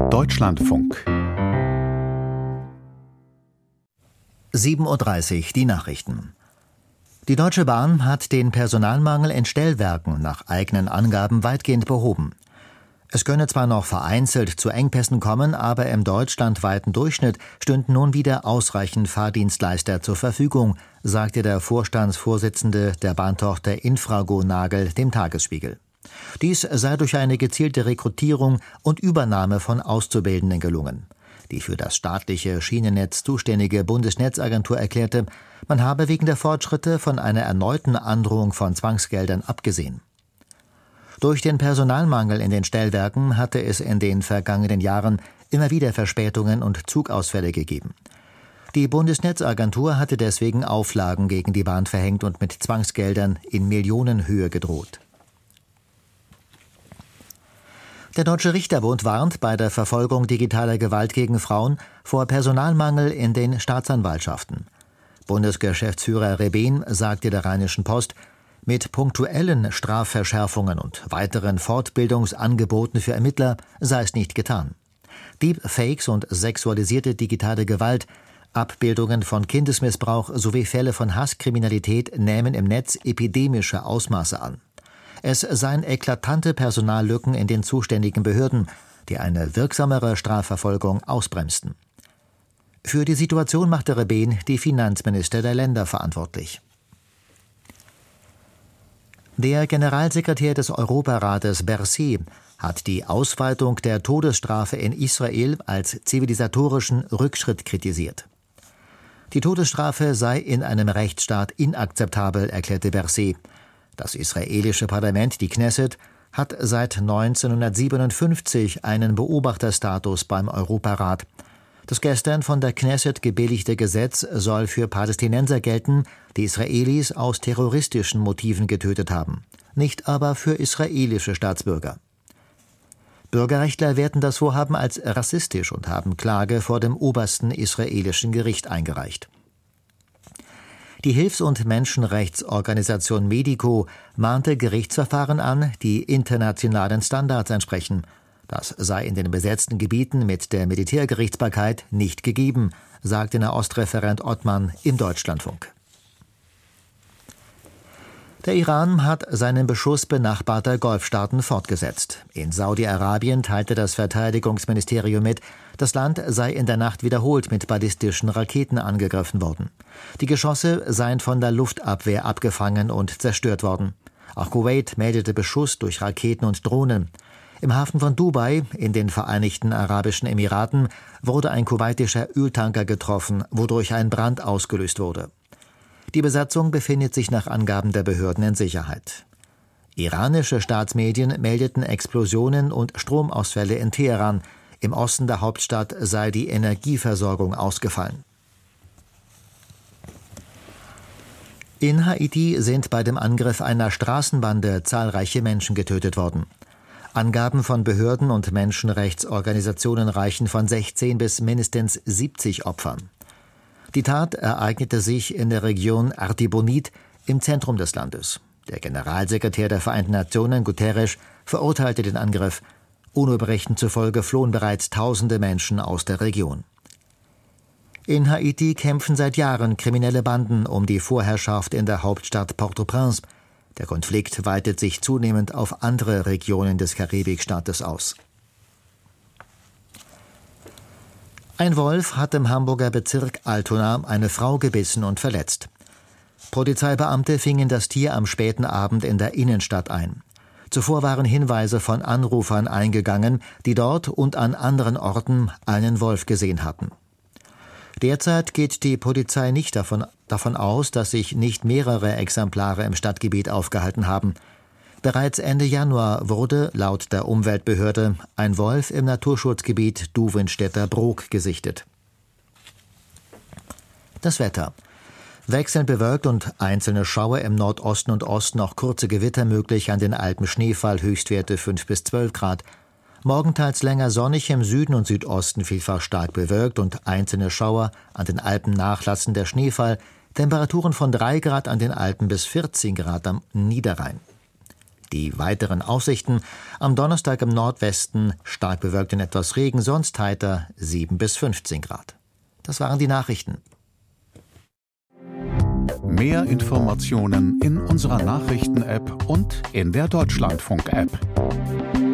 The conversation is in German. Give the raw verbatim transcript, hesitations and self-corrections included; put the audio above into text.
Deutschlandfunk. sieben Uhr dreißig, die Nachrichten. Die Deutsche Bahn hat den Personalmangel in Stellwerken nach eigenen Angaben weitgehend behoben. Es könne zwar noch vereinzelt zu Engpässen kommen, aber im deutschlandweiten Durchschnitt stünden nun wieder ausreichend Fahrdienstleister zur Verfügung, sagte der Vorstandsvorsitzende der Bahntochter Infrago Nagel dem Tagesspiegel. Dies sei durch eine gezielte Rekrutierung und Übernahme von Auszubildenden gelungen. Die für das staatliche Schienennetz zuständige Bundesnetzagentur erklärte, man habe wegen der Fortschritte von einer erneuten Androhung von Zwangsgeldern abgesehen. Durch den Personalmangel in den Stellwerken hatte es in den vergangenen Jahren immer wieder Verspätungen und Zugausfälle gegeben. Die Bundesnetzagentur hatte deswegen Auflagen gegen die Bahn verhängt und mit Zwangsgeldern in Millionenhöhe gedroht. Der Deutsche Richterbund warnt bei der Verfolgung digitaler Gewalt gegen Frauen vor Personalmangel in den Staatsanwaltschaften. Bundesgeschäftsführer Rebehn sagte der Rheinischen Post, mit punktuellen Strafverschärfungen und weiteren Fortbildungsangeboten für Ermittler sei es nicht getan. Deepfakes und sexualisierte digitale Gewalt, Abbildungen von Kindesmissbrauch sowie Fälle von Hasskriminalität nähmen im Netz epidemische Ausmaße an. Es seien eklatante Personallücken in den zuständigen Behörden, die eine wirksamere Strafverfolgung ausbremsten. Für die Situation machte Rebehn die Finanzminister der Länder verantwortlich. Der Generalsekretär des Europarates Berset hat die Ausweitung der Todesstrafe in Israel als zivilisatorischen Rückschritt kritisiert. Die Todesstrafe sei in einem Rechtsstaat inakzeptabel, erklärte Berset. Das israelische Parlament, die Knesset, hat seit neunzehnhundertsiebenundfünfzig einen Beobachterstatus beim Europarat. Das gestern von der Knesset gebilligte Gesetz soll für Palästinenser gelten, die Israelis aus terroristischen Motiven getötet haben, nicht aber für israelische Staatsbürger. Bürgerrechtler werten das Vorhaben als rassistisch und haben Klage vor dem obersten israelischen Gericht eingereicht. Die Hilfs- und Menschenrechtsorganisation Medico mahnte Gerichtsverfahren an, die internationalen Standards entsprechen. Das sei in den besetzten Gebieten mit der Militärgerichtsbarkeit nicht gegeben, sagte Nahostreferent Ottmann im Deutschlandfunk. Der Iran hat seinen Beschuss benachbarter Golfstaaten fortgesetzt. In Saudi-Arabien teilte das Verteidigungsministerium mit, das Land sei in der Nacht wiederholt mit ballistischen Raketen angegriffen worden. Die Geschosse seien von der Luftabwehr abgefangen und zerstört worden. Auch Kuwait meldete Beschuss durch Raketen und Drohnen. Im Hafen von Dubai, in den Vereinigten Arabischen Emiraten, wurde ein kuwaitischer Öltanker getroffen, wodurch ein Brand ausgelöst wurde. Die Besatzung befindet sich nach Angaben der Behörden in Sicherheit. Iranische Staatsmedien meldeten Explosionen und Stromausfälle in Teheran. Im Osten der Hauptstadt sei die Energieversorgung ausgefallen. In Haiti sind bei dem Angriff einer Straßenbande zahlreiche Menschen getötet worden. Angaben von Behörden und Menschenrechtsorganisationen reichen von sechzehn bis mindestens siebzig Opfern. Die Tat ereignete sich in der Region Artibonite im Zentrum des Landes. Der Generalsekretär der Vereinten Nationen, Guterres, verurteilte den Angriff. UNO-Berichten zufolge flohen bereits tausende Menschen aus der Region. In Haiti kämpfen seit Jahren kriminelle Banden um die Vorherrschaft in der Hauptstadt Port-au-Prince. Der Konflikt weitet sich zunehmend auf andere Regionen des Karibikstaates aus. Ein Wolf hat im Hamburger Bezirk Altona eine Frau gebissen und verletzt. Polizeibeamte fingen das Tier am späten Abend in der Innenstadt ein. Zuvor waren Hinweise von Anrufern eingegangen, die dort und an anderen Orten einen Wolf gesehen hatten. Derzeit geht die Polizei nicht davon, davon aus, dass sich nicht mehrere Exemplare im Stadtgebiet aufgehalten haben. Bereits Ende Januar wurde, laut der Umweltbehörde, ein Wolf im Naturschutzgebiet Duvenstädter-Brok gesichtet. Das Wetter. Wechselnd bewölkt und einzelne Schauer im Nordosten und Osten, auch kurze Gewitter möglich, an den Alpen Schneefall, Höchstwerte fünf bis zwölf Grad. Morgen teils länger sonnig, im Süden und Südosten vielfach stark bewölkt und einzelne Schauer, an den Alpen nachlassend der Schneefall, Temperaturen von drei Grad an den Alpen bis vierzehn Grad am Niederrhein. Die weiteren Aussichten: am Donnerstag im Nordwesten stark bewölkt und etwas Regen, sonst heiter sieben bis fünfzehn Grad. Das waren die Nachrichten. Mehr Informationen in unserer Nachrichten-App und in der Deutschlandfunk-App.